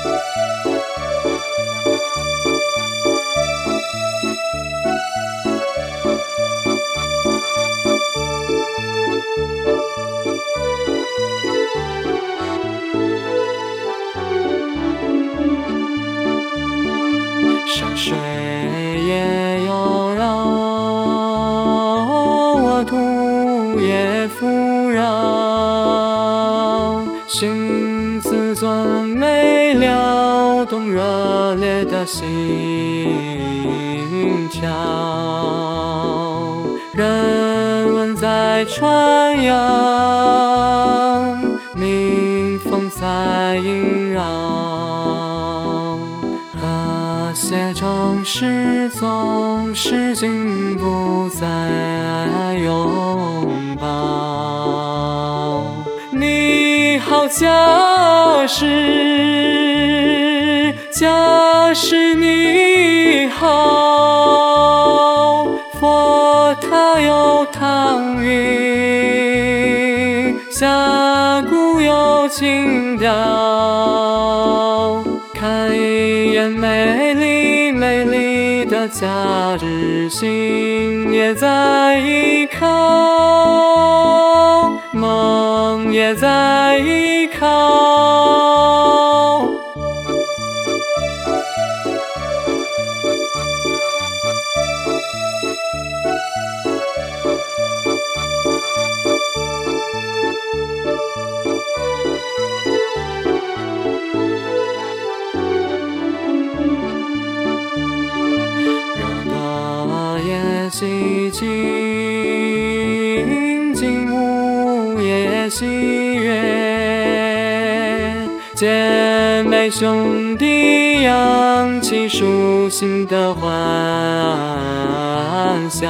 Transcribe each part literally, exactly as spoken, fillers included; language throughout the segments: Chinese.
山水也悠绕，我土也富饶，心自尊美撩动热烈的心跳，人文在传扬，民风在萦绕，和谐城市总是进步在拥抱。你好，家是家是你好，佛塔有唐韵，峡谷有情调，看一眼美丽美丽的假日，心也在依靠，梦也在依靠。寂静静午夜喜悦，姐妹兄弟扬起舒心的欢笑，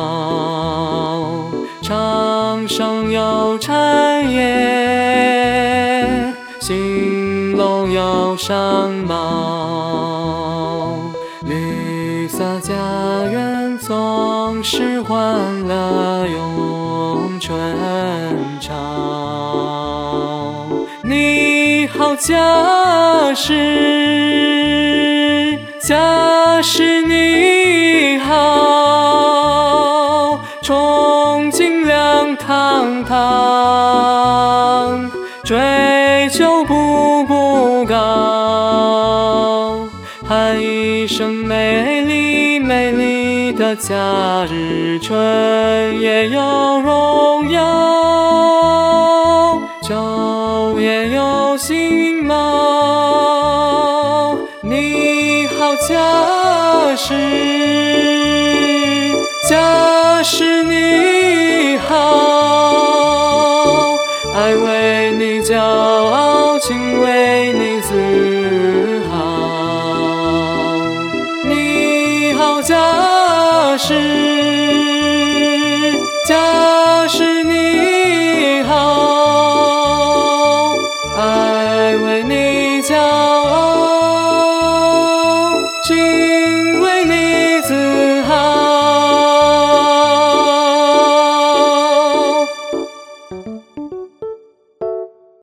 场上有产业，兴隆有商贸，绿色家园总是欢乐咏春潮。你好，家是家是你好，憧憬亮堂堂，追求步步高，喊一声美丽美丽的假日，春也有荣耀，秋也有新貌。你好，家是家是你好，爱为你骄傲，情为你自豪。你好，家是家